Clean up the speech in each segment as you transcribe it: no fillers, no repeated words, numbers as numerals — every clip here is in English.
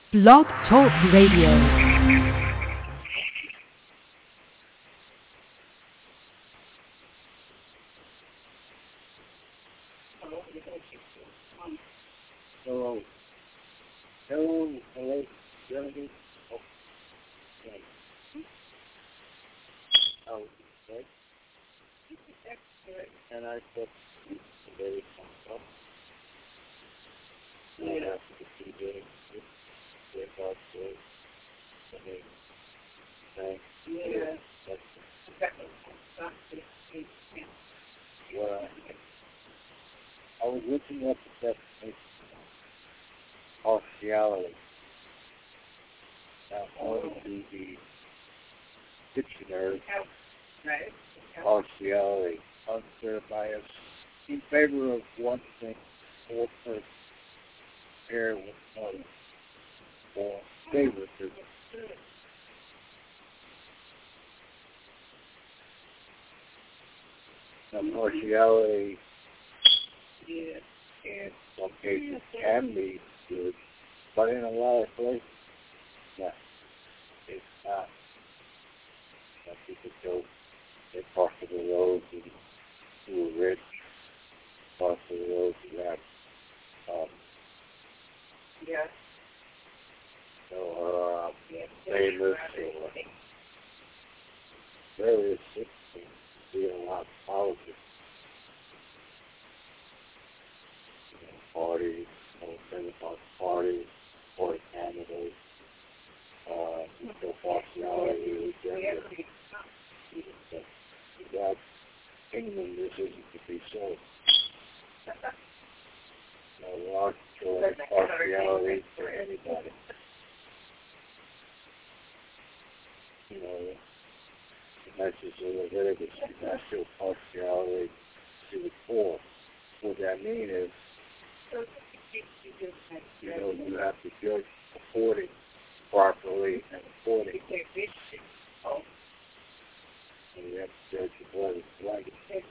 Blog Talk Radio. Hello. Hello. Hello. Jeremy. Okay. Oh, okay. And I said, very comfortable. I have to be very good with our good. Thanks. Yeah. Well, I was looking at the definition of partiality. Now, on the dictionary, partiality, unfair bias, in favor of one thing or person, pair with another, or favoritism. Now, partiality, in some cases, can be good, but in a lot of places, no, it's not. Some people go, they park to the roads who are rich, park to the roads who have, famous or various things, see a lot of politics, parties, Pentecost parties, or candidates, partiality, gender. That England, this isn't to be so. We aren't showing partiality for anybody. The message of Leviticus is not show partiality to the poor. What that means is, you have to judge according properly and according. And you have to judge the blood is right.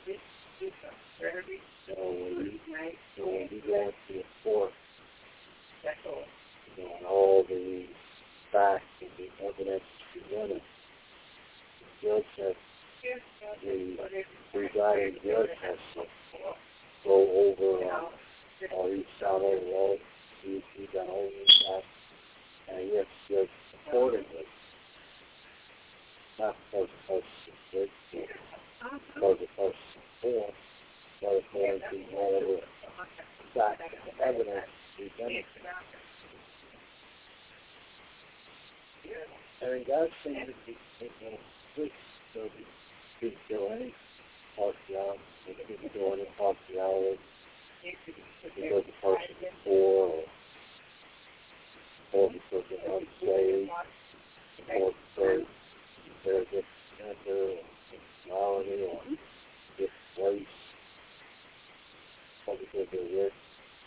So when you go into the court, and all the facts and the evidence presented, the judge has, the presiding judge has to go over all these solid laws, he's done all these facts, and he has to judge accordingly. Not because the person is good, because the person is poor, but according to all the facts and evidence presented. And God seems to be taking a switch, so he didn't show any partiality, he didn't show any partiality because the person is poor, or because they're unsaved, or because they're just gender, or sexuality, or just race, or because they're rich.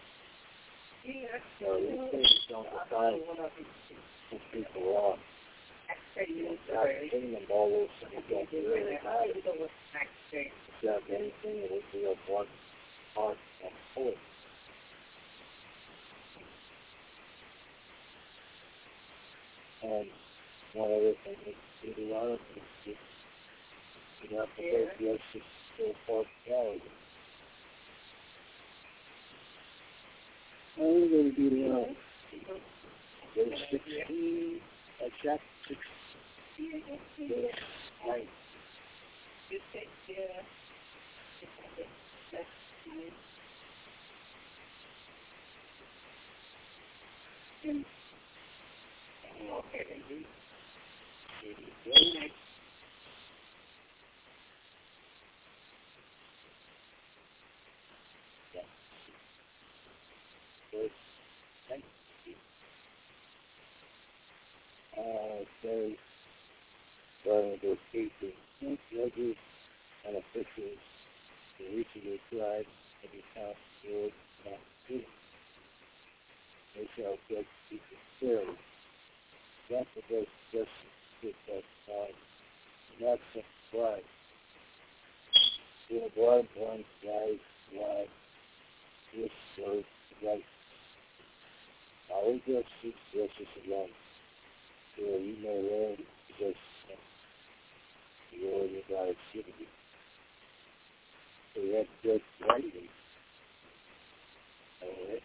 So these things don't define who people are. Not seeing them all those things don't really matter. If you have anything, it would be of one heart and full. And one other thing is Deuteronomy, you have to go through this still partiality. I'm going to Deuteronomy. Verse 16, chapter 16. Verse 9. Says, starting with 18, judges and officials in each of your tribes and be counted good and good. They shall judge people fairly. Not for those justice with that time, not some bribe. Do a bribe one guy's life, this serves right. always just seek justice alone. So you may learn just the Lord your God has given you. So you have to judge rightly. Alright?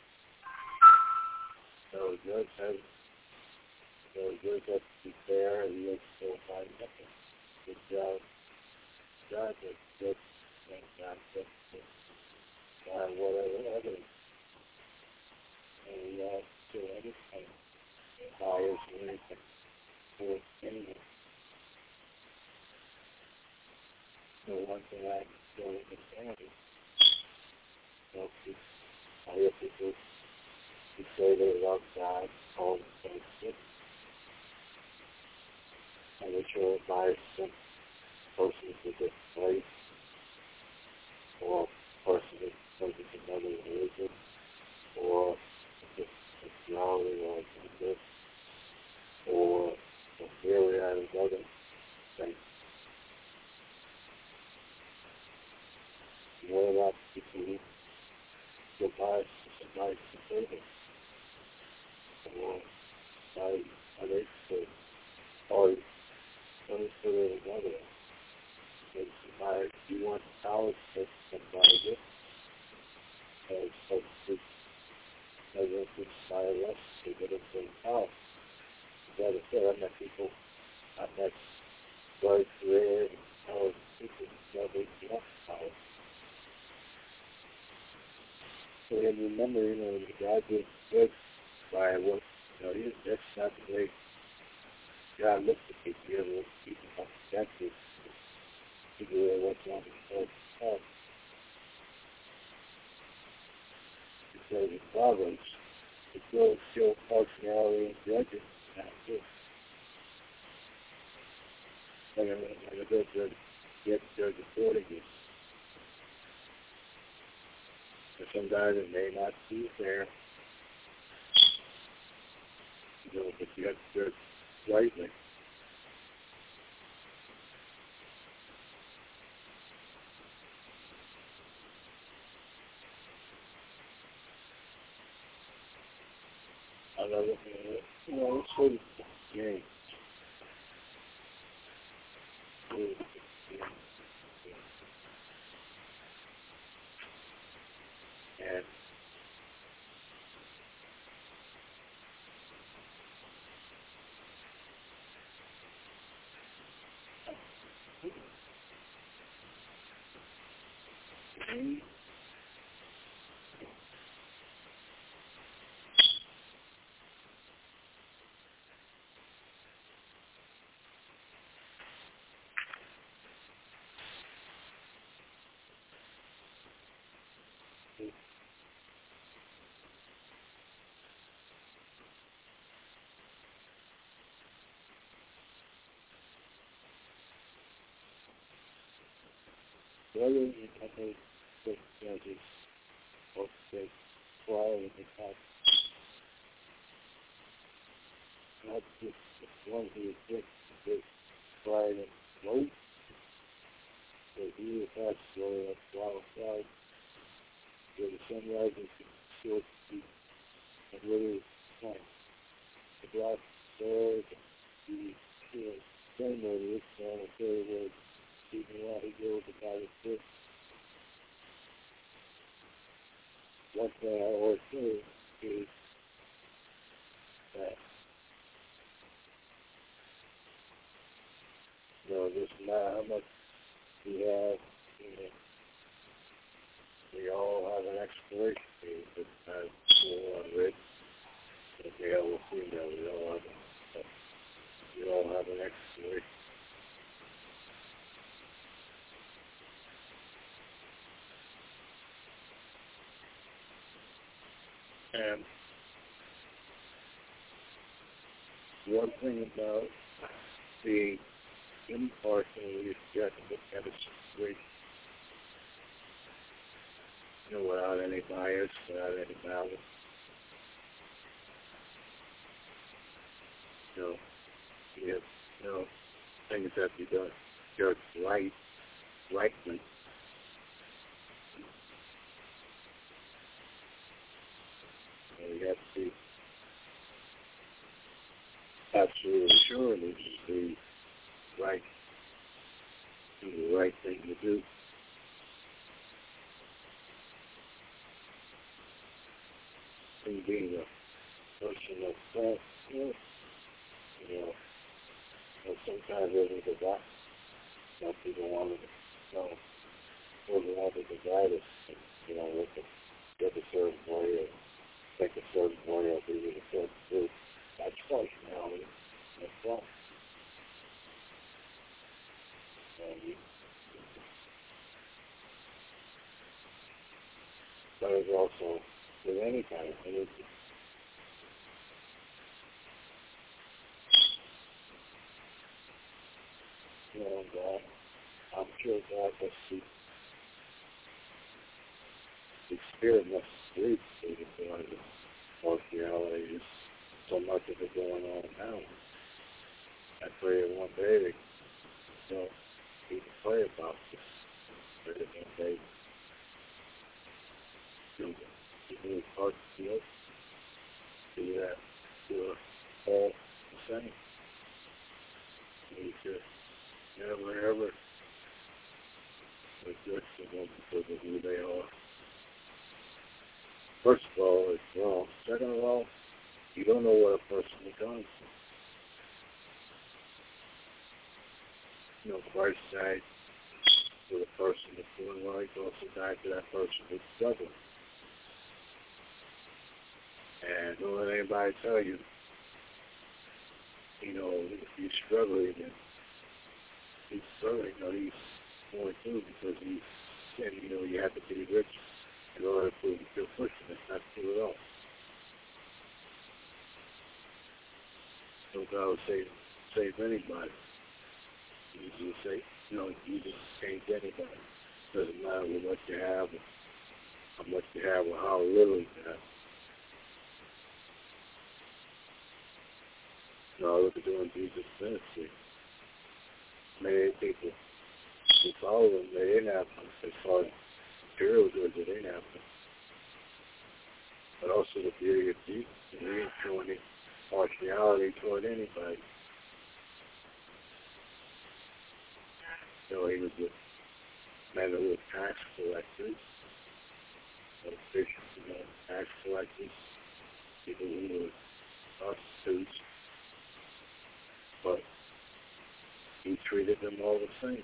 So judge has to be fair and you have to still find nothing. Good job. God has judged and not just by whatever evidence. And we have to understand how it's anything for anyone. So one thing I don't understand is, I hear people who say they love God, all the things good, and they try to buy some person to this place, or person that comes to another religion, or just sexuality, or this, or a theory out of other things. What about people who go by somebody's behavior, or by others, or consider another? If somebody, you want power to somebody this, and so this doesn't inspire us to get us in power. But I said, I met people, I met very rare and power people who never enough power. So then remember, God was good by what, that's not the way God looks at people. He doesn't look at people like that. Figure out what's on his heart. It says in Proverbs, it will show partiality and judgment, not good. And a good judge gets judged accordingly. And sometimes it may not be fair, but you have to judge rightly. Another thing, it's sort of game. And whether you have good judges or they trial in the past, not just the one who is sick, is tried and low, so he is has to go to wild side, where the sun rises short feet, and whether it's time. The black sword, the sun where it's down the third word, even while he goes about his foot. One thing I always say is that, this matter how much we have, we all have an expiration date, but full on rich, and male or female, we all have an expiration. And one thing about the impartial leadership at a situation, without any bias, without any malice, you have, things have to be done, judged rightly. And we have to be absolutely sure that it's the right, thing to do. And being a person of faith, sometimes everything is that. Some people want to know, want to guide us, with get a certain way or think a certain way or be with a certain group. That's personality. That's wrong. But it's also with any kind of religion. God, I'm sure God must see the spirit must sleep through the blood of partiality. So much of it going on now. I pray that one day they'll even pray about this. Pray that one day people will part the field, see that we're all the same. We should never ever address them because of who they are. First of all, it's wrong. Second of all, you don't know what a person becomes. Christ died for the person that's doing right. He also died for that person that's struggling. And don't let anybody tell you, if he's struggling, then he's struggling. He's going through because he's saying, you have to be rich in order to feel pushing. It's not true at all. So God will save anybody. Jesus say, Jesus saves anybody. Doesn't matter what you have, or how much you have, or how little you have. Look at doing Jesus' ministry. Many people who follow him, they didn't have much. They saw material goods, they didn't have much. But also the beauty of Jesus, he ain't showing any partiality toward anybody. He was a man who was tax collectors, bishops, tax collectors, people who were prostitutes, but he treated them all the same.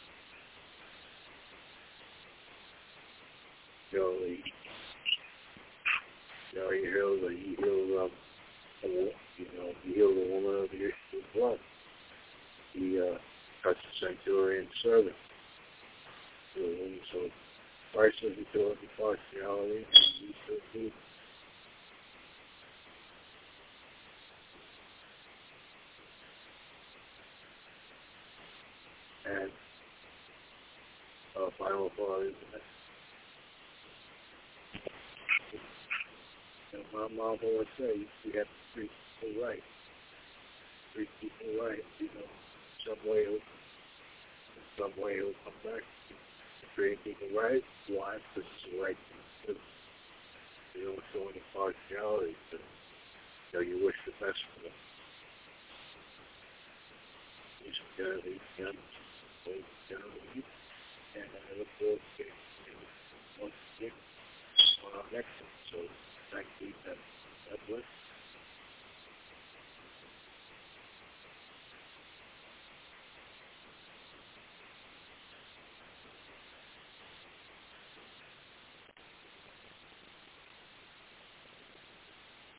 He healed a woman of the issue of blood. He touched the centurion servant. So Christ was doing the partiality, and he still do. And final thought is that my mom always say you have to treat people right. Treat people right. Some way he'll come back. Treating people right. Why? Because it's the right thing to do. You don't show any partiality. You wish the best for them. You should generally and I look forward to getting once again on our next episode. Thank you. God bless.